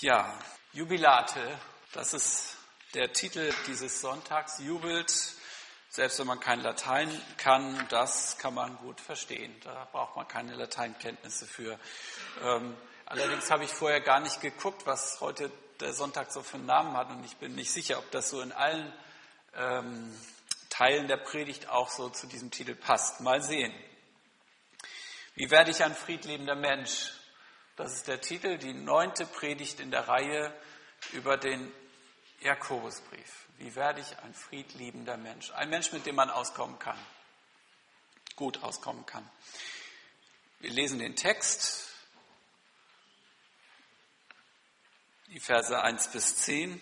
Ja, Jubilate, das ist der Titel dieses Sonntags. Jubelt, selbst wenn man kein Latein kann, das kann man gut verstehen. Da braucht man keine Lateinkenntnisse für. Allerdings habe ich vorher gar nicht geguckt, was heute der Sonntag so für einen Namen hat. Und ich bin nicht sicher, ob das so in allen Teilen der Predigt auch so zu diesem Titel passt. Mal sehen. Wie werde ich ein friedliebender Mensch? Das ist der Titel, die 9. Predigt in der Reihe über den Jakobusbrief. Wie werde ich ein friedliebender Mensch? Ein Mensch, mit dem man auskommen kann, gut auskommen kann. Wir lesen den Text, die Verse 1 bis 10.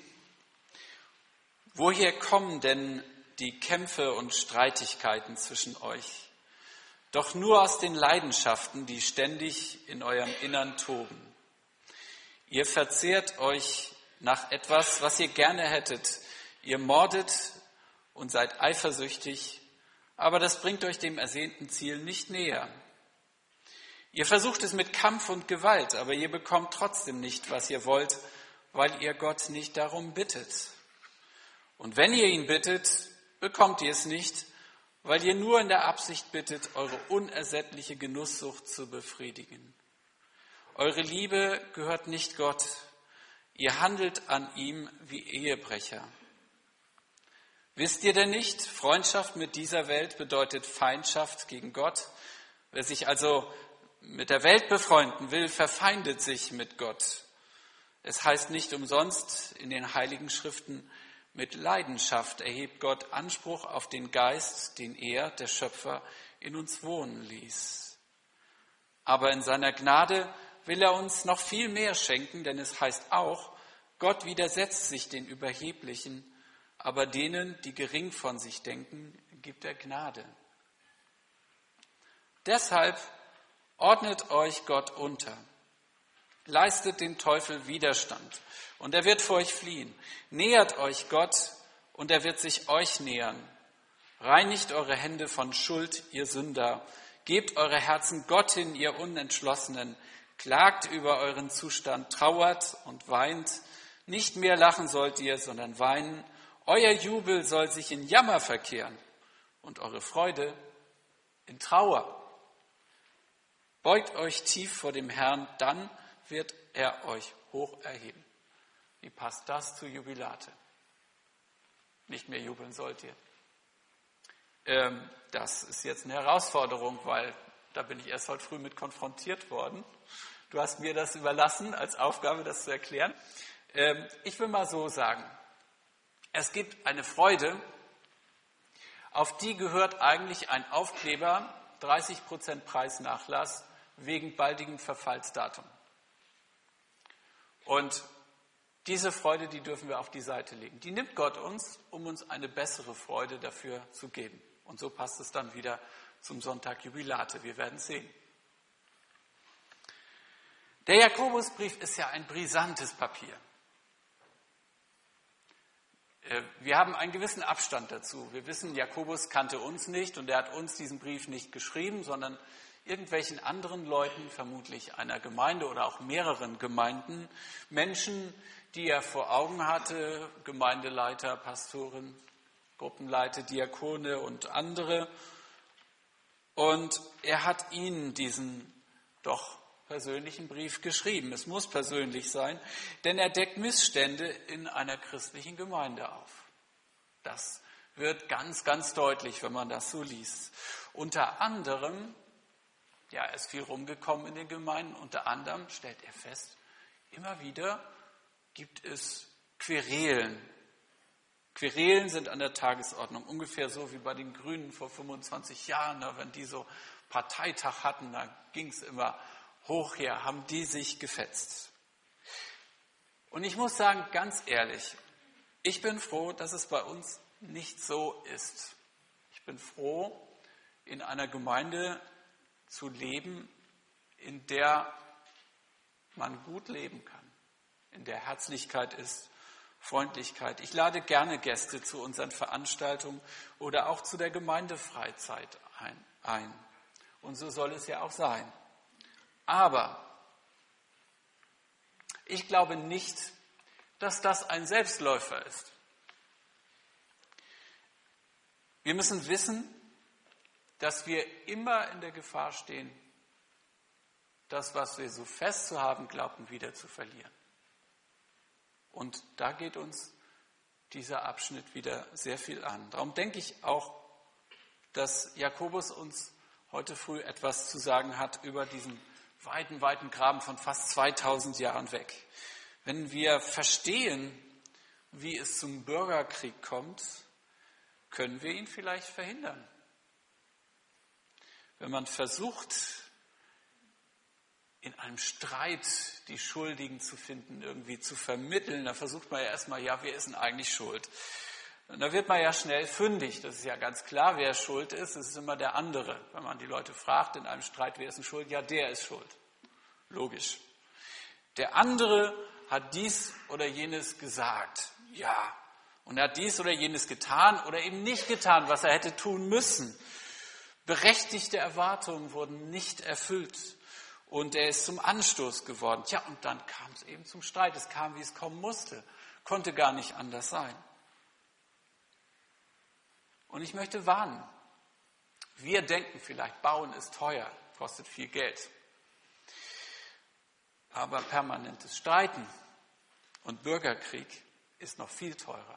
Woher kommen denn die Kämpfe und Streitigkeiten zwischen euch? Doch nur aus den Leidenschaften, die ständig in eurem Innern toben. Ihr verzehrt euch nach etwas, was ihr gerne hättet. Ihr mordet und seid eifersüchtig, aber das bringt euch dem ersehnten Ziel nicht näher. Ihr versucht es mit Kampf und Gewalt, aber ihr bekommt trotzdem nicht, was ihr wollt, weil ihr Gott nicht darum bittet. Und wenn ihr ihn bittet, bekommt ihr es nicht, weil ihr nur in der Absicht bittet, eure unersättliche Genusssucht zu befriedigen. Eure Liebe gehört nicht Gott. Ihr handelt an ihm wie Ehebrecher. Wisst ihr denn nicht, Freundschaft mit dieser Welt bedeutet Feindschaft gegen Gott? Wer sich also mit der Welt befreunden will, verfeindet sich mit Gott. Es heißt nicht umsonst in den Heiligen Schriften, mit Leidenschaft erhebt Gott Anspruch auf den Geist, den er, der Schöpfer, in uns wohnen ließ. Aber in seiner Gnade will er uns noch viel mehr schenken, denn es heißt auch, Gott widersetzt sich den Überheblichen, aber denen, die gering von sich denken, gibt er Gnade. Deshalb ordnet euch Gott unter. Leistet dem Teufel Widerstand und er wird vor euch fliehen. Nähert euch Gott und er wird sich euch nähern. Reinigt eure Hände von Schuld, ihr Sünder. Gebt eure Herzen Gott hin, ihr Unentschlossenen. Klagt über euren Zustand, trauert und weint. Nicht mehr lachen sollt ihr, sondern weinen. Euer Jubel soll sich in Jammer verkehren und eure Freude in Trauer. Beugt euch tief vor dem Herrn, dann wird er euch hoch erheben. Wie passt das zu Jubilate? Nicht mehr jubeln sollt ihr. Das ist jetzt eine Herausforderung, weil da bin ich erst heute früh mit konfrontiert worden. Du hast mir das überlassen als Aufgabe, das zu erklären. Ich will mal so sagen, es gibt eine Freude, auf die gehört eigentlich ein Aufkleber, 30% Preisnachlass wegen baldigem Verfallsdatum. Und diese Freude, die dürfen wir auf die Seite legen. Die nimmt Gott uns, um uns eine bessere Freude dafür zu geben. Und so passt es dann wieder zum Sonntag Jubilate. Wir werden sehen. Der Jakobusbrief ist ja ein brisantes Papier. Wir haben einen gewissen Abstand dazu. Wir wissen, Jakobus kannte uns nicht und er hat uns diesen Brief nicht geschrieben, sondern irgendwelchen anderen Leuten, vermutlich einer Gemeinde oder auch mehreren Gemeinden, Menschen, die er vor Augen hatte, Gemeindeleiter, Pastoren, Gruppenleiter, Diakone und andere. Und er hat ihnen diesen doch persönlichen Brief geschrieben. Es muss persönlich sein, denn er deckt Missstände in einer christlichen Gemeinde auf. Das wird ganz, ganz deutlich, wenn man das so liest. Unter anderem, ja, er ist viel rumgekommen in den Gemeinden, unter anderem stellt er fest, immer wieder gibt es Querelen. Querelen sind an der Tagesordnung, ungefähr so wie bei den Grünen vor 25 Jahren, wenn die so Parteitag hatten, da ging es immer hoch her, haben die sich gefetzt. Und ich muss sagen, ganz ehrlich, ich bin froh, dass es bei uns nicht so ist. Ich bin froh, in einer Gemeinde zu leben, in der man gut leben kann, in der Herzlichkeit ist, Freundlichkeit. Ich lade gerne Gäste zu unseren Veranstaltungen oder auch zu der Gemeindefreizeit ein. Und so soll es ja auch sein. Aber Ich glaube nicht, dass das ein Selbstläufer ist. Wir müssen wissen, dass wir immer in der Gefahr stehen, das, was wir so fest zu haben glaubten, wieder zu verlieren. Und da geht uns dieser Abschnitt wieder sehr viel an. Darum denke ich auch, dass Jakobus uns heute früh etwas zu sagen hat über diesen weiten, weiten Graben von fast 2000 Jahren weg. Wenn wir verstehen, wie es zum Bürgerkrieg kommt, können wir ihn vielleicht verhindern. Wenn man versucht, in einem Streit die Schuldigen zu finden, irgendwie zu vermitteln, dann versucht man ja erstmal, wer ist denn eigentlich schuld? Und da wird man ja schnell fündig. Das ist ja ganz klar, wer schuld ist. Es ist immer der andere. Wenn man die Leute fragt in einem Streit, wer ist denn schuld? Ja, der ist schuld. Logisch. Der andere hat dies oder jenes gesagt. Ja. Und er hat dies oder jenes getan oder eben nicht getan, was er hätte tun müssen. Berechtigte Erwartungen wurden nicht erfüllt. Und er ist zum Anstoß geworden. Tja, und dann kam es eben zum Streit. Es kam, wie es kommen musste. Konnte gar nicht anders sein. Und ich möchte warnen. Wir denken vielleicht, bauen ist teuer, kostet viel Geld. Aber permanentes Streiten und Bürgerkrieg ist noch viel teurer.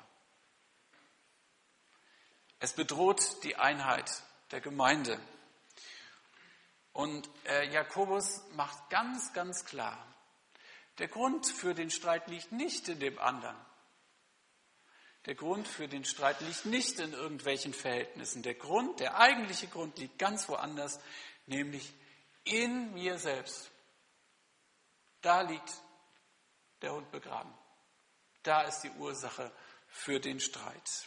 Es bedroht die Einheit der Gemeinde. Und Jakobus macht ganz, ganz klar, der Grund für den Streit liegt nicht in dem anderen. Der Grund für den Streit liegt nicht in irgendwelchen Verhältnissen. Der eigentliche Grund liegt ganz woanders, nämlich in mir selbst. Da liegt der Hund begraben. Da ist die Ursache für den Streit.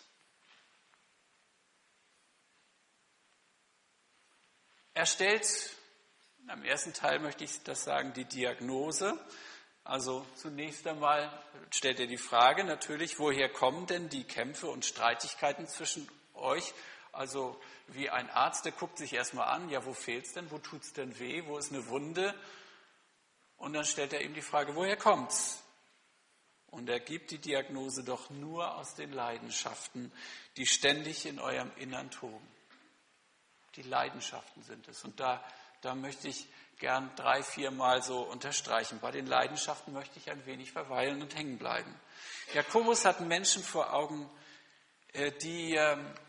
Er stellt, am ersten Teil möchte ich das sagen, die Diagnose. Also zunächst einmal stellt er die Frage natürlich, woher kommen denn die Kämpfe und Streitigkeiten zwischen euch? Also wie ein Arzt, der guckt sich erstmal an, wo fehlt's denn, wo tut's denn weh, wo ist eine Wunde? Und dann stellt er ihm die Frage, woher kommt's? Und er gibt die Diagnose doch nur aus den Leidenschaften, die ständig in eurem Innern toben. Die Leidenschaften sind es. Und da möchte ich gern 3-4 Mal so unterstreichen. Bei den Leidenschaften möchte ich ein wenig verweilen und hängen bleiben. Jakobus hat Menschen vor Augen, die,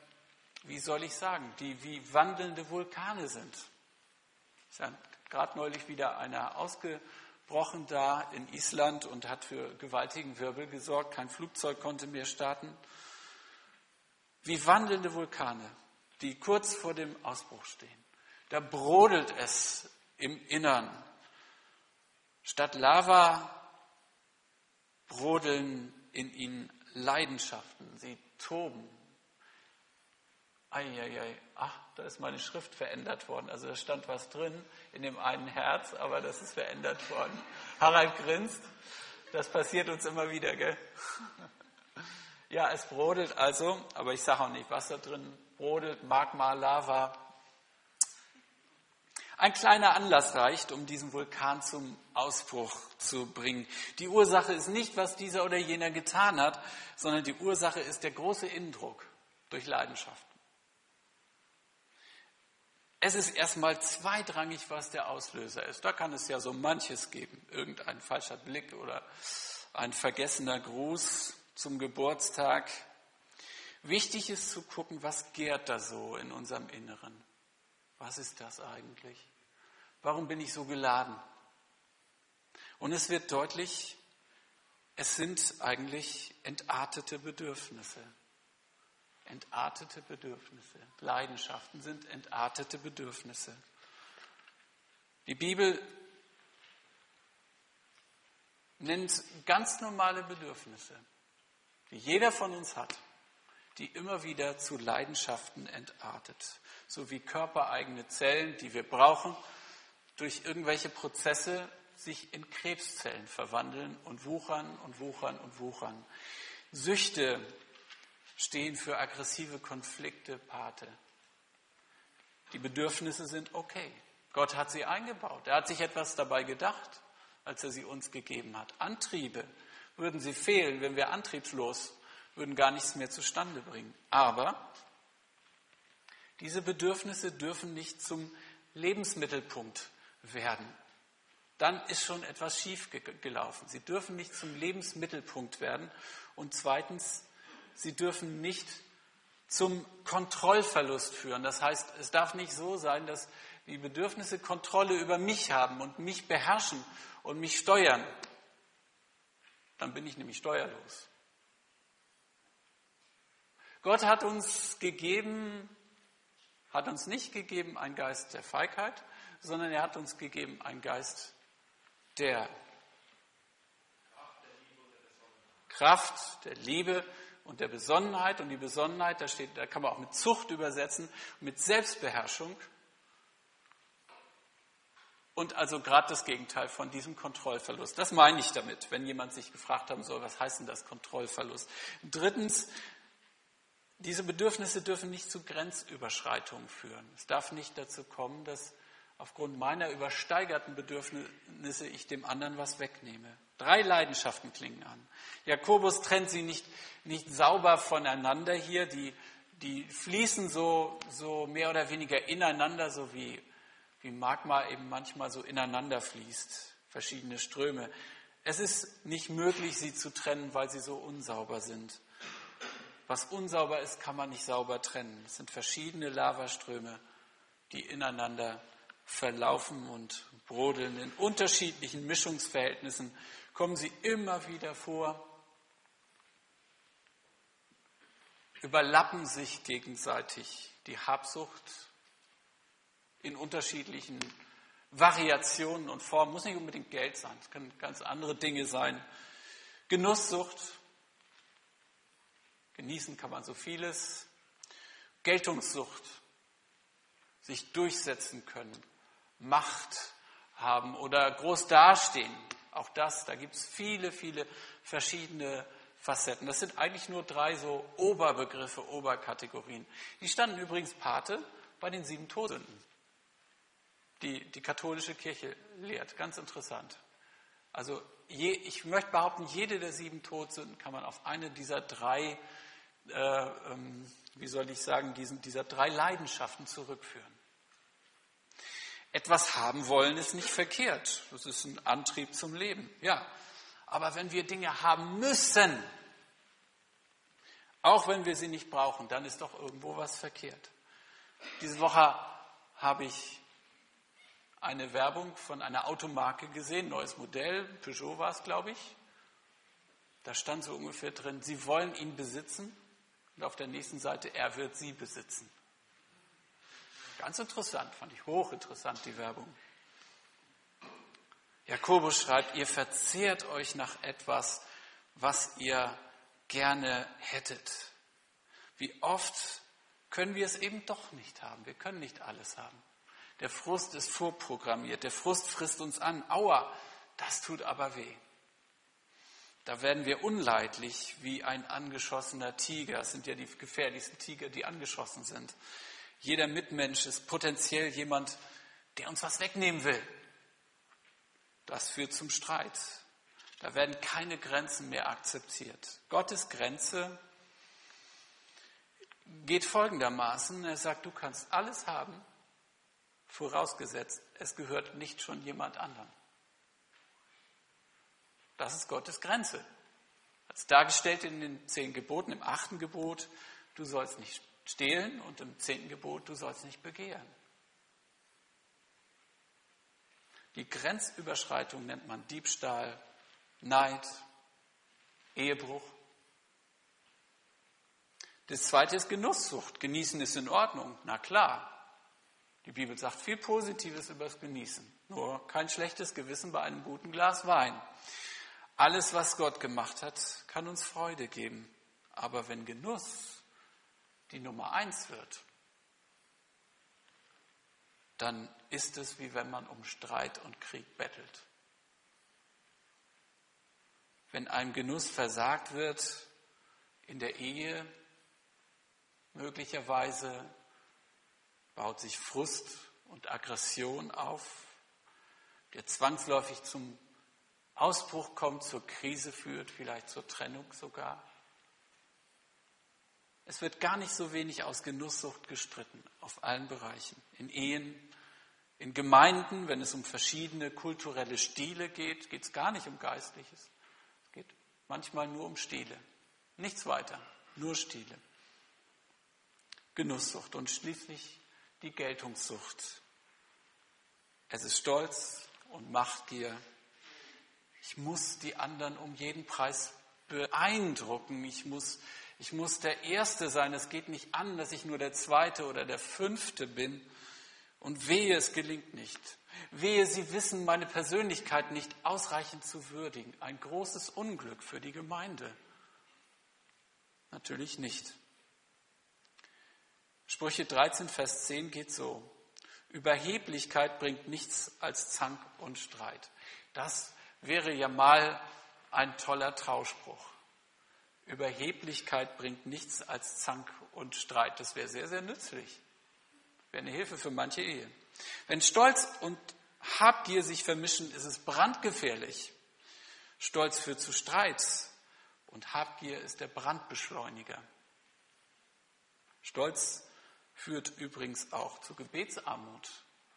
die wie wandelnde Vulkane sind. Es ist gerade neulich wieder einer ausgebrochen da in Island und hat für gewaltigen Wirbel gesorgt. Kein Flugzeug konnte mehr starten. Wie wandelnde Vulkane, die kurz vor dem Ausbruch stehen. Da brodelt es im Innern. Statt Lava brodeln in ihnen Leidenschaften. Sie toben. Da ist meine Schrift verändert worden. Also da stand was drin in dem einen Herz, aber das ist verändert worden. Harald grinst. Das passiert uns immer wieder, gell? Ja, es brodelt also, aber ich sage auch nicht, was da drin brodelt, Magma, Lava. Ein kleiner Anlass reicht, um diesen Vulkan zum Ausbruch zu bringen. Die Ursache ist nicht, was dieser oder jener getan hat, sondern die Ursache ist der große Innendruck durch Leidenschaften. Es ist erstmal zweitrangig, was der Auslöser ist. Da kann es ja so manches geben. Irgendein falscher Blick oder ein vergessener Gruß zum Geburtstag. Wichtig ist zu gucken, was gärt da so in unserem Inneren. Was ist das eigentlich? Warum bin ich so geladen? Und es wird deutlich, es sind eigentlich entartete Bedürfnisse. Entartete Bedürfnisse. Leidenschaften sind entartete Bedürfnisse. Die Bibel nennt ganz normale Bedürfnisse, die jeder von uns hat, die immer wieder zu Leidenschaften entartet. So wie körpereigene Zellen, die wir brauchen, durch irgendwelche Prozesse sich in Krebszellen verwandeln und wuchern und wuchern und wuchern. Süchte stehen für aggressive Konflikte Pate. Die Bedürfnisse sind okay. Gott hat sie eingebaut. Er hat sich etwas dabei gedacht. als er sie uns gegeben hat. Antriebe würden sie fehlen, wenn wir antriebslos, würden gar nichts mehr zustande bringen. Aber diese Bedürfnisse dürfen nicht zum Lebensmittelpunkt werden. Dann ist schon etwas schief gelaufen. Sie dürfen nicht zum Lebensmittelpunkt werden. Und zweitens, sie dürfen nicht zum Kontrollverlust führen. Das heißt, es darf nicht so sein, dass die Bedürfnisse Kontrolle über mich haben und mich beherrschen und mich steuern. Dann bin ich nämlich steuerlos. Gott hat uns nicht gegeben einen Geist der Feigheit, sondern er hat uns gegeben einen Geist der Kraft, der Liebe und der Besonnenheit. Und die Besonnenheit, da kann man auch mit Zucht übersetzen, mit Selbstbeherrschung. Und also gerade das Gegenteil von diesem Kontrollverlust. Das meine ich damit, wenn jemand sich gefragt haben soll, was heißt denn das Kontrollverlust? Drittens, diese Bedürfnisse dürfen nicht zu Grenzüberschreitungen führen. Es darf nicht dazu kommen, dass aufgrund meiner übersteigerten Bedürfnisse ich dem anderen was wegnehme. 3 Leidenschaften klingen an. Jakobus trennt sie nicht sauber voneinander hier. Die fließen so mehr oder weniger ineinander, so wie Magma eben manchmal so ineinander fließt, verschiedene Ströme. Es ist nicht möglich, sie zu trennen, weil sie so unsauber sind. Was unsauber ist, kann man nicht sauber trennen. Es sind verschiedene Lavaströme, die ineinander verlaufen und brodeln. In unterschiedlichen Mischungsverhältnissen kommen sie immer wieder vor, überlappen sich gegenseitig. Die Habsucht in unterschiedlichen Variationen und Formen, muss nicht unbedingt Geld sein, es können ganz andere Dinge sein. Genusssucht, genießen kann man so vieles. Geltungssucht, sich durchsetzen können, Macht haben oder groß dastehen. Auch das, da gibt es viele, viele verschiedene Facetten. Das sind eigentlich nur 3 so Oberbegriffe, Oberkategorien. Die standen übrigens Pate bei den 7 Todsünden, die die katholische Kirche lehrt. Ganz interessant. Also ich möchte behaupten, jede der 7 Todsünden kann man auf eine dieser 3, dieser 3 Leidenschaften zurückführen. Etwas haben wollen ist nicht verkehrt. Das ist ein Antrieb zum Leben. Ja, aber wenn wir Dinge haben müssen, auch wenn wir sie nicht brauchen, dann ist doch irgendwo was verkehrt. Diese Woche habe ich eine Werbung von einer Automarke gesehen, neues Modell, Peugeot war es, glaube ich. Da stand so ungefähr drin, Sie wollen ihn besitzen und auf der nächsten Seite, er wird Sie besitzen. Ganz interessant, fand ich hochinteressant, die Werbung. Jakobus schreibt, ihr verzehrt euch nach etwas, was ihr gerne hättet. Wie oft können wir es eben doch nicht haben? Wir können nicht alles haben. Der Frust ist vorprogrammiert, der Frust frisst uns an. Aua, das tut aber weh. Da werden wir unleidlich wie ein angeschossener Tiger. Das sind ja die gefährlichsten Tiger, die angeschossen sind. Jeder Mitmensch ist potenziell jemand, der uns was wegnehmen will. Das führt zum Streit. Da werden keine Grenzen mehr akzeptiert. Gottes Grenze geht folgendermaßen. Er sagt, du kannst alles haben, vorausgesetzt, es gehört nicht schon jemand anderem. Das ist Gottes Grenze. Als dargestellt in den 10 Geboten, im 8. Gebot, du sollst nicht stehlen und im 10. Gebot, du sollst nicht begehren. Die Grenzüberschreitung nennt man Diebstahl, Neid, Ehebruch. Das 2. ist Genusssucht. Genießen ist in Ordnung. Na klar. Die Bibel sagt viel Positives über das Genießen. Nur kein schlechtes Gewissen bei einem guten Glas Wein. Alles, was Gott gemacht hat, kann uns Freude geben. Aber wenn Genuss die Nummer 1 wird, dann ist es, wie wenn man um Streit und Krieg bettelt. Wenn einem Genuss versagt wird in der Ehe, möglicherweise baut sich Frust und Aggression auf, der zwangsläufig zum Ausbruch kommt, zur Krise führt, vielleicht zur Trennung sogar. Es wird gar nicht so wenig aus Genusssucht gestritten, auf allen Bereichen. In Ehen, in Gemeinden, wenn es um verschiedene kulturelle Stile geht, geht es gar nicht um Geistliches. Es geht manchmal nur um Stile. Nichts weiter, nur Stile. Genusssucht und schließlich die Geltungssucht. Es ist Stolz und Machtgier. Ich muss die anderen um jeden Preis beeindrucken. Ich muss der Erste sein. Es geht nicht an, dass ich nur der Zweite oder der Fünfte bin. Und wehe, es gelingt nicht. Wehe, sie wissen meine Persönlichkeit nicht ausreichend zu würdigen. Ein großes Unglück für die Gemeinde. Natürlich nicht. Sprüche 13, Vers 10 geht so. Überheblichkeit bringt nichts als Zank und Streit. Das wäre ja mal ein toller Trauspruch. Überheblichkeit bringt nichts als Zank und Streit. Das wäre sehr, sehr nützlich. Wäre eine Hilfe für manche Ehe. Wenn Stolz und Habgier sich vermischen, ist es brandgefährlich. Stolz führt zu Streit und Habgier ist der Brandbeschleuniger. Stolz führt übrigens auch zu Gebetsarmut.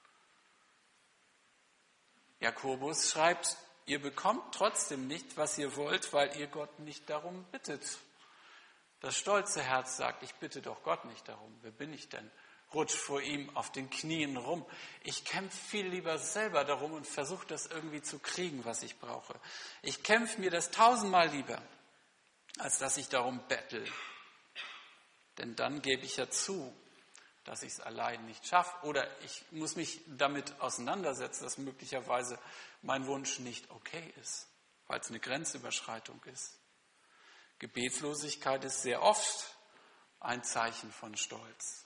Jakobus schreibt, ihr bekommt trotzdem nicht, was ihr wollt, weil ihr Gott nicht darum bittet. Das stolze Herz sagt, ich bitte doch Gott nicht darum. Wer bin ich denn? Rutscht vor ihm auf den Knien rum. Ich kämpfe viel lieber selber darum und versuche das irgendwie zu kriegen, was ich brauche. Ich kämpfe mir das 1000-mal lieber, als dass ich darum bettel. Denn dann gebe ich ja zu, dass ich es allein nicht schaffe. Oder ich muss mich damit auseinandersetzen, dass möglicherweise mein Wunsch nicht okay ist, weil es eine Grenzüberschreitung ist. Gebetslosigkeit ist sehr oft ein Zeichen von Stolz.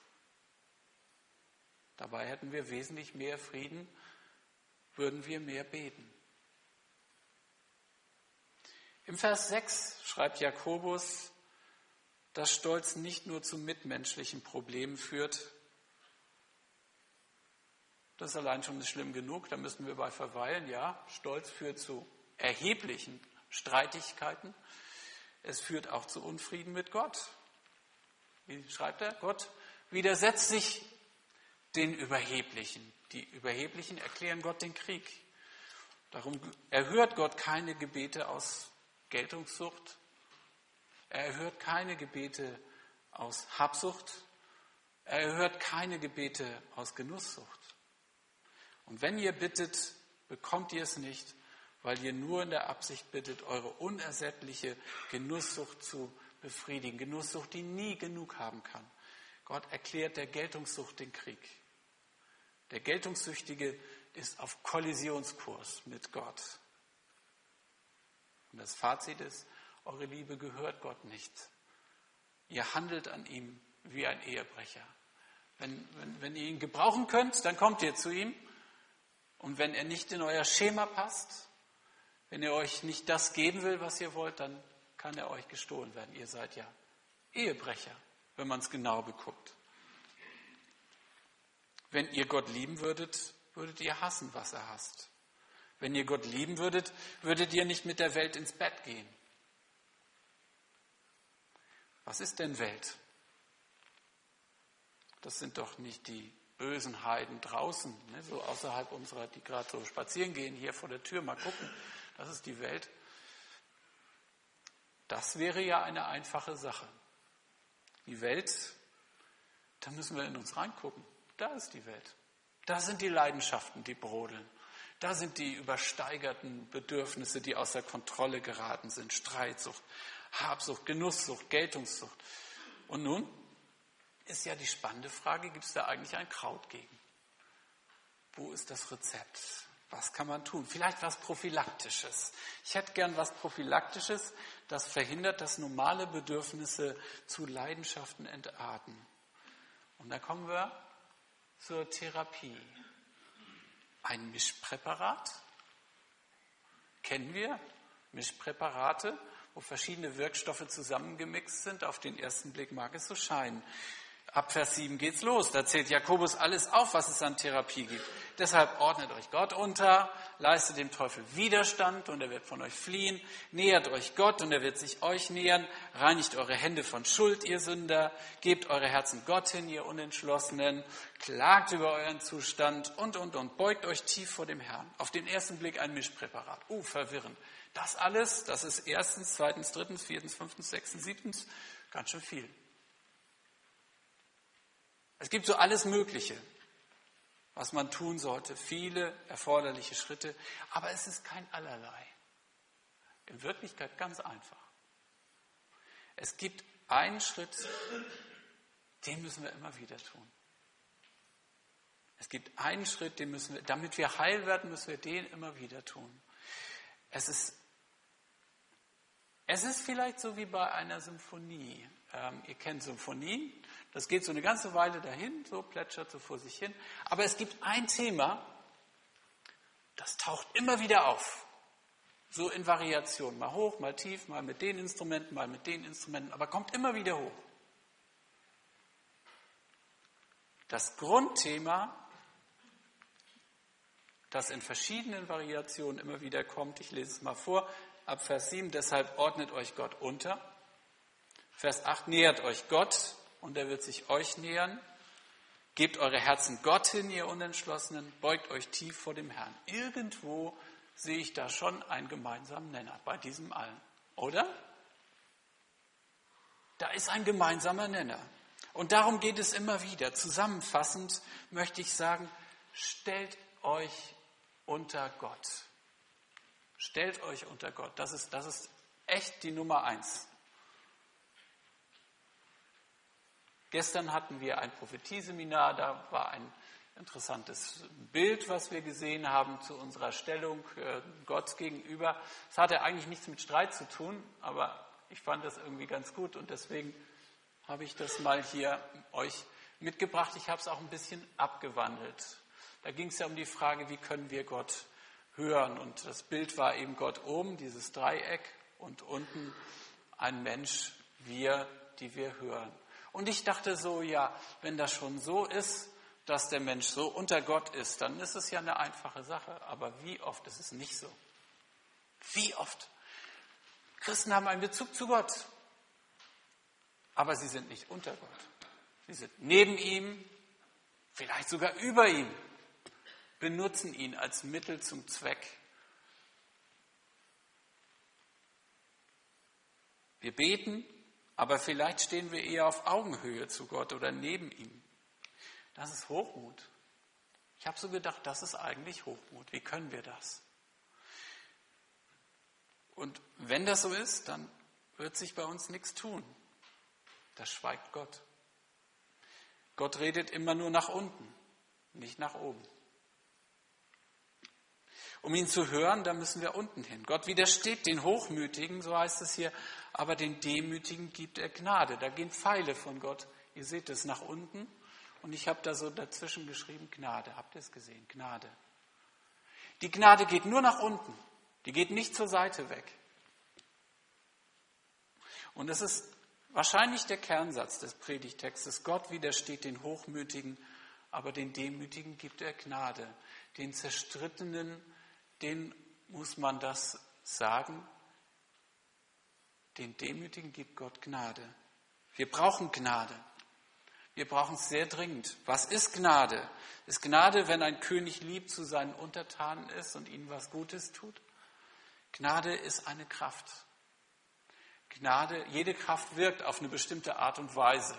Dabei hätten wir wesentlich mehr Frieden, würden wir mehr beten. Im Vers 6 schreibt Jakobus, dass Stolz nicht nur zu mitmenschlichen Problemen führt. Das ist allein schon schlimm genug, da müssen wir bei verweilen. Ja, Stolz führt zu erheblichen Streitigkeiten. Es führt auch zu Unfrieden mit Gott. Wie schreibt er? Gott widersetzt sich den Überheblichen. Die Überheblichen erklären Gott den Krieg. Darum erhört Gott keine Gebete aus Geltungssucht. Er erhört keine Gebete aus Habsucht. Er erhört keine Gebete aus Genusssucht. Und wenn ihr bittet, bekommt ihr es nicht, weil ihr nur in der Absicht bittet, eure unersättliche Genusssucht zu befriedigen. Genusssucht, die nie genug haben kann. Gott erklärt der Geltungssucht den Krieg. Der Geltungssüchtige ist auf Kollisionskurs mit Gott. Und das Fazit ist, eure Liebe gehört Gott nicht. Ihr handelt an ihm wie ein Ehebrecher. Wenn ihr ihn gebrauchen könnt, dann kommt ihr zu ihm. Und wenn er nicht in euer Schema passt, wenn er euch nicht das geben will, was ihr wollt, dann kann er euch gestohlen werden. Ihr seid ja Ehebrecher, wenn man es genau beguckt. Wenn ihr Gott lieben würdet, würdet ihr hassen, was er hasst. Wenn ihr Gott lieben würdet, würdet ihr nicht mit der Welt ins Bett gehen. Was ist denn Welt? Das sind doch nicht die bösen Heiden draußen, so außerhalb unserer, die gerade so spazieren gehen, hier vor der Tür, mal gucken. Das ist die Welt. Das wäre ja eine einfache Sache. Die Welt, da müssen wir in uns reingucken. Da ist die Welt. Da sind die Leidenschaften, die brodeln. Da sind die übersteigerten Bedürfnisse, die außer Kontrolle geraten sind. Streitsucht, Habsucht, Genusssucht, Geltungssucht. Und nun ist ja die spannende Frage, gibt es da eigentlich ein Kraut gegen? Wo ist das Rezept? Was kann man tun? Vielleicht was Prophylaktisches. Ich hätte gern was Prophylaktisches, das verhindert, dass normale Bedürfnisse zu Leidenschaften entarten. Und da kommen wir zur Therapie. Ein Mischpräparat? Kennen wir Mischpräparate, wo verschiedene Wirkstoffe zusammengemixt sind? Auf den ersten Blick mag es so scheinen. Ab Vers 7 geht's los. Da zählt Jakobus alles auf, was es an Therapie gibt. Deshalb ordnet euch Gott unter, leistet dem Teufel Widerstand und er wird von euch fliehen. Nähert euch Gott und er wird sich euch nähern. Reinigt eure Hände von Schuld, ihr Sünder. Gebt eure Herzen Gott hin, ihr Unentschlossenen. Klagt über euren Zustand und. Beugt euch tief vor dem Herrn. Auf den ersten Blick ein Mischpräparat. Verwirrend. Das alles, das ist erstens, zweitens, drittens, viertens, fünftens, sechstens, siebtens. Ganz schön viel. Es gibt so alles Mögliche, was man tun sollte, viele erforderliche Schritte, aber es ist kein Allerlei. In Wirklichkeit ganz einfach. Es gibt einen Schritt, den müssen wir immer wieder tun. Es gibt einen Schritt, den müssen wir, damit wir heil werden, müssen wir den immer wieder tun. Es ist vielleicht so wie bei einer Symphonie. Ihr kennt Symphonien, das geht so eine ganze Weile dahin, so plätschert so vor sich hin. Aber es gibt ein Thema, das taucht immer wieder auf. So in Variationen, mal hoch, mal tief, mal mit den Instrumenten, mal mit den Instrumenten, aber kommt immer wieder hoch. Das Grundthema, das in verschiedenen Variationen immer wieder kommt, ich lese es mal vor, ab Vers 7, deshalb ordnet euch Gott unter. Vers 8, nähert euch Gott und er wird sich euch nähern. Gebt eure Herzen Gott hin, ihr Unentschlossenen, beugt euch tief vor dem Herrn. Irgendwo sehe ich da schon einen gemeinsamen Nenner bei diesem allen, oder? Da ist ein gemeinsamer Nenner. Und darum geht es immer wieder. Zusammenfassend möchte ich sagen, stellt euch unter Gott. Stellt euch unter Gott. Das ist echt die Nummer 1. Gestern hatten wir ein Prophetieseminar, da war ein interessantes Bild, was wir gesehen haben zu unserer Stellung Gott gegenüber. Es hatte eigentlich nichts mit Streit zu tun, aber ich fand das irgendwie ganz gut und deswegen habe ich das mal hier euch mitgebracht. Ich habe es auch ein bisschen abgewandelt. Da ging es ja um die Frage, wie können wir Gott hören? Und das Bild war eben Gott oben, dieses Dreieck, und unten ein Mensch, wir, die wir hören. Und ich dachte so, ja, wenn das schon so ist, dass der Mensch so unter Gott ist, dann ist es ja eine einfache Sache. Aber wie oft ist es nicht so? Wie oft? Christen haben einen Bezug zu Gott, aber sie sind nicht unter Gott. Sie sind neben ihm, vielleicht sogar über ihm, benutzen ihn als Mittel zum Zweck. Wir beten, aber vielleicht stehen wir eher auf Augenhöhe zu Gott oder neben ihm. Das ist Hochmut. Ich habe so gedacht, das ist eigentlich Hochmut. Wie können wir das? Und wenn das so ist, dann wird sich bei uns nichts tun. Da schweigt Gott. Gott redet immer nur nach unten, nicht nach oben. Um ihn zu hören, da müssen wir unten hin. Gott widersteht den Hochmütigen, so heißt es hier, aber den Demütigen gibt er Gnade. Da gehen Pfeile von Gott. Ihr seht es nach unten. Und ich habe da so dazwischen geschrieben, Gnade. Habt ihr es gesehen? Gnade. Die Gnade geht nur nach unten. Die geht nicht zur Seite weg. Und das ist wahrscheinlich der Kernsatz des Predigtextes. Gott widersteht den Hochmütigen, aber den Demütigen gibt er Gnade. Den Zerstrittenen, denen muss man das sagen. Den Demütigen gibt Gott Gnade. Wir brauchen Gnade. Wir brauchen es sehr dringend. Was ist Gnade? Ist Gnade, wenn ein König lieb zu seinen Untertanen ist und ihnen was Gutes tut? Gnade ist eine Kraft. Gnade, jede Kraft wirkt auf eine bestimmte Art und Weise.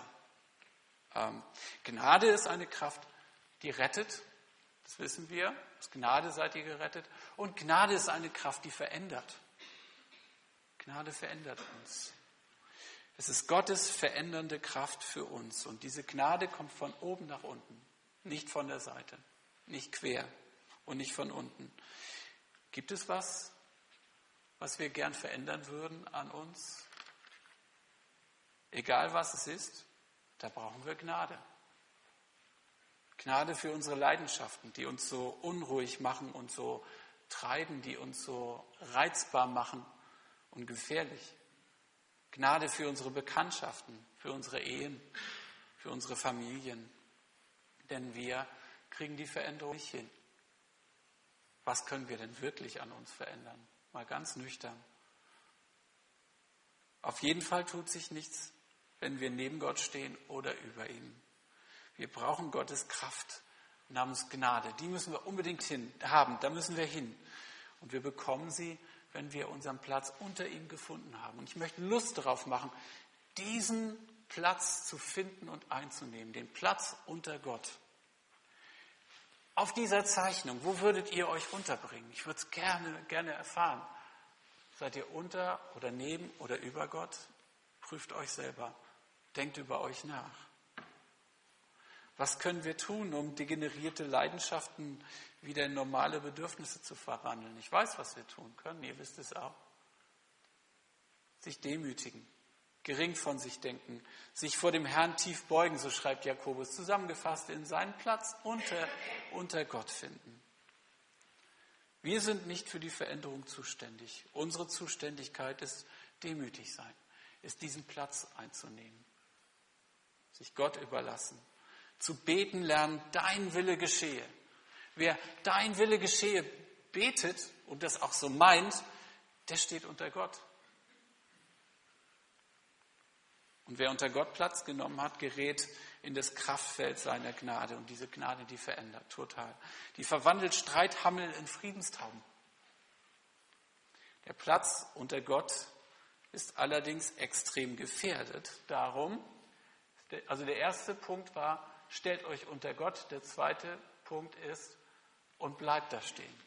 Gnade ist eine Kraft, die rettet. Das wissen wir. Aus Gnade seid ihr gerettet. Und Gnade ist eine Kraft, die verändert. Gnade verändert uns. Es ist Gottes verändernde Kraft für uns. Und diese Gnade kommt von oben nach unten, nicht von der Seite, nicht quer und nicht von unten. Gibt es was wir gern verändern würden an uns? Egal was es ist, da brauchen wir Gnade. Gnade für unsere Leidenschaften, die uns so unruhig machen und so treiben, die uns so reizbar machen und gefährlich. Gnade für unsere Bekanntschaften, für unsere Ehen, für unsere Familien. Denn wir kriegen die Veränderung nicht hin. Was können wir denn wirklich an uns verändern? Mal ganz nüchtern. Auf jeden Fall tut sich nichts, wenn wir neben Gott stehen oder über ihm. Wir brauchen Gottes Kraft namens Gnade. Die müssen wir unbedingt haben, da müssen wir hin. Und wir bekommen sie, wenn wir unseren Platz unter ihm gefunden haben. Und ich möchte Lust darauf machen, diesen Platz zu finden und einzunehmen, den Platz unter Gott. Auf dieser Zeichnung, wo würdet ihr euch unterbringen? Ich würde es gerne erfahren. Seid ihr unter oder neben oder über Gott? Prüft euch selber. Denkt über euch nach. Was können wir tun, um degenerierte Leidenschaften wieder in normale Bedürfnisse zu verwandeln? Ich weiß, was wir tun können. Ihr wisst es auch. Sich demütigen, gering von sich denken, sich vor dem Herrn tief beugen, so schreibt Jakobus, zusammengefasst in seinen Platz unter Gott finden. Wir sind nicht für die Veränderung zuständig. Unsere Zuständigkeit ist demütig sein, ist diesen Platz einzunehmen, sich Gott überlassen, zu beten lernen, dein Wille geschehe. Wer dein Wille geschehe betet und das auch so meint, der steht unter Gott. Und wer unter Gott Platz genommen hat, gerät in das Kraftfeld seiner Gnade. Und diese Gnade, die verändert total. Die verwandelt Streithammel in Friedenstauben. Der Platz unter Gott ist allerdings extrem gefährdet. Darum, also der erste Punkt war, stellt euch unter Gott. Der zweite Punkt ist, und bleibt da stehen.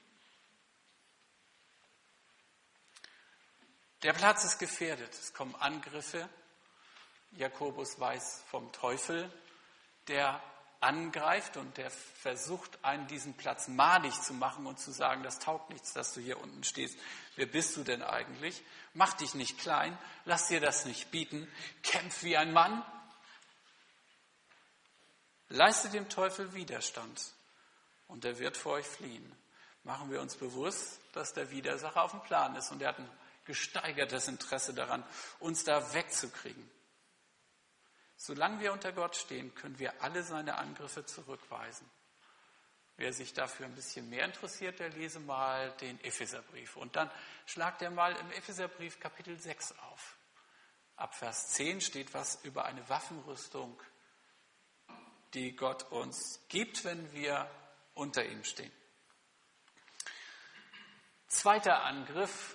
Der Platz ist gefährdet. Es kommen Angriffe. Jakobus weiß vom Teufel, der angreift und der versucht, einen diesen Platz madig zu machen und zu sagen, das taugt nichts, dass du hier unten stehst. Wer bist du denn eigentlich? Mach dich nicht klein, lass dir das nicht bieten, kämpf wie ein Mann. Leiste dem Teufel Widerstand und er wird vor euch fliehen. Machen wir uns bewusst, dass der Widersacher auf dem Plan ist und er hat ein gesteigertes Interesse daran, uns da wegzukriegen. Solange wir unter Gott stehen, können wir alle seine Angriffe zurückweisen. Wer sich dafür ein bisschen mehr interessiert, der lese mal den Epheserbrief. Und dann schlagt er mal im Epheserbrief Kapitel 6 auf. Ab Vers 10 steht was über eine Waffenrüstung, die Gott uns gibt, wenn wir unter ihm stehen. Zweiter Angriff.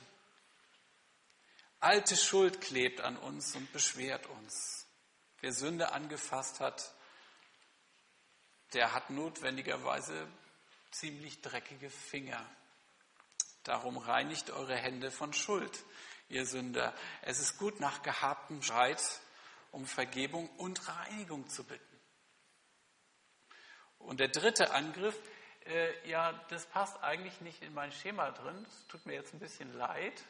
Alte Schuld klebt an uns und beschwert uns. Wer Sünde angefasst hat, der hat notwendigerweise ziemlich dreckige Finger. Darum reinigt eure Hände von Schuld, ihr Sünder. Es ist gut, nach gehabtem Streit um Vergebung und Reinigung zu bitten. Und der dritte Angriff, das passt eigentlich nicht in mein Schema drin. Das tut mir jetzt ein bisschen leid.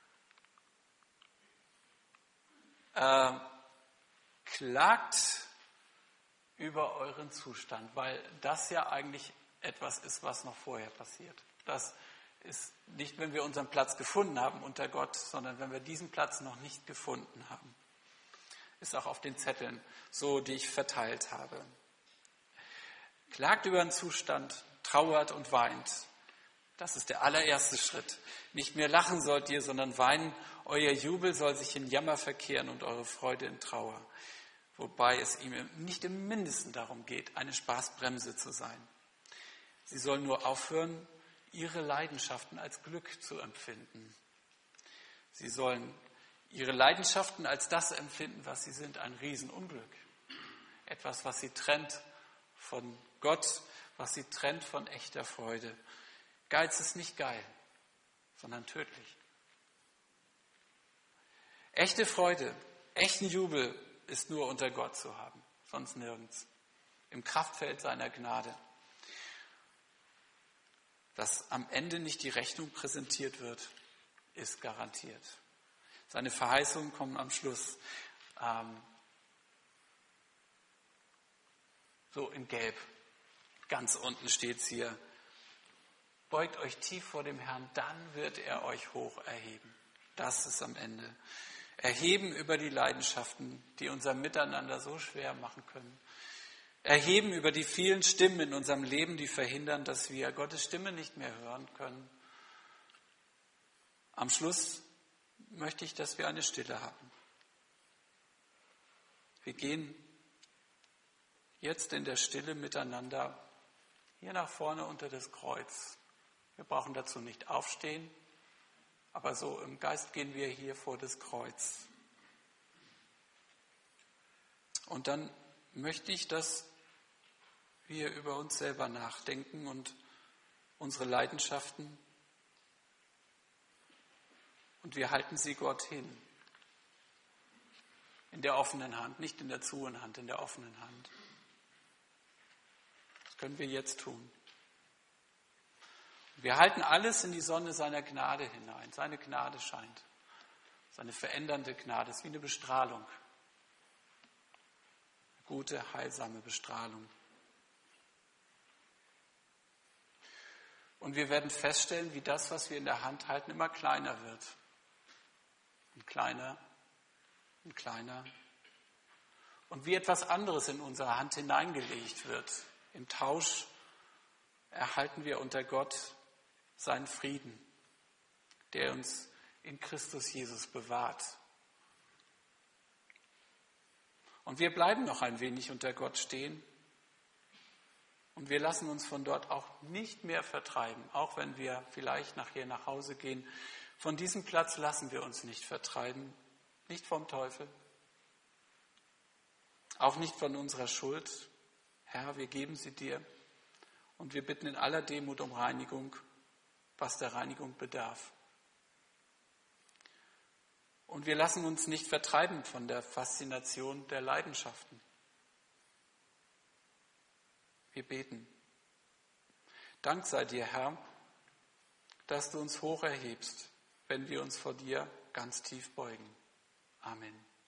Klagt über euren Zustand, weil das ja eigentlich etwas ist, was noch vorher passiert. Das ist nicht, wenn wir unseren Platz gefunden haben unter Gott, sondern wenn wir diesen Platz noch nicht gefunden haben. Ist auch auf den Zetteln so, die ich verteilt habe. Klagt über den Zustand, trauert und weint. Das ist der allererste Schritt. Nicht mehr lachen sollt ihr, sondern weinen. Euer Jubel soll sich in Jammer verkehren und eure Freude in Trauer. Wobei es ihm nicht im Mindesten darum geht, eine Spaßbremse zu sein. Sie soll nur aufhören, ihre Leidenschaften als Glück zu empfinden. Sie sollen ihre Leidenschaften als das empfinden, was sie sind, ein Riesenunglück. Etwas, was sie trennt von Gott, was sie trennt von echter Freude. Geiz ist nicht geil, sondern tödlich. Echte Freude, echten Jubel ist nur unter Gott zu haben, sonst nirgends. Im Kraftfeld seiner Gnade. Dass am Ende nicht die Rechnung präsentiert wird, ist garantiert. Seine Verheißungen kommen am Schluss. So in Gelb. Ganz unten steht es hier. Beugt euch tief vor dem Herrn, dann wird er euch hoch erheben. Das ist am Ende. Erheben über die Leidenschaften, die unser Miteinander so schwer machen können. Erheben über die vielen Stimmen in unserem Leben, die verhindern, dass wir Gottes Stimme nicht mehr hören können. Am Schluss möchte ich, dass wir eine Stille haben. Wir gehen jetzt in der Stille miteinander hier nach vorne unter das Kreuz. Wir brauchen dazu nicht aufstehen, aber so im Geist gehen wir hier vor das Kreuz. Und dann möchte ich, dass wir über uns selber nachdenken und unsere Leidenschaften, und wir halten sie Gott hin. In der offenen Hand, nicht in der zuhen Hand, in der offenen Hand. Das können wir jetzt tun. Wir halten alles in die Sonne seiner Gnade hinein. Seine Gnade scheint. Seine verändernde Gnade ist wie eine Bestrahlung. Eine gute, heilsame Bestrahlung. Und wir werden feststellen, wie das, was wir in der Hand halten, immer kleiner wird. Und kleiner und kleiner. Und wie etwas anderes in unsere Hand hineingelegt wird. Im Tausch erhalten wir unter Gott seinen Frieden, der uns in Christus Jesus bewahrt. Und wir bleiben noch ein wenig unter Gott stehen. Und wir lassen uns von dort auch nicht mehr vertreiben, auch wenn wir vielleicht nachher nach Hause gehen. Von diesem Platz lassen wir uns nicht vertreiben, nicht vom Teufel, auch nicht von unserer Schuld. Herr, wir geben sie dir und wir bitten in aller Demut um Reinigung, was der Reinigung bedarf. Und wir lassen uns nicht vertreiben von der Faszination der Leidenschaften. Wir beten. Dank sei dir, Herr, dass du uns hoch erhebst, wenn wir uns vor dir ganz tief beugen.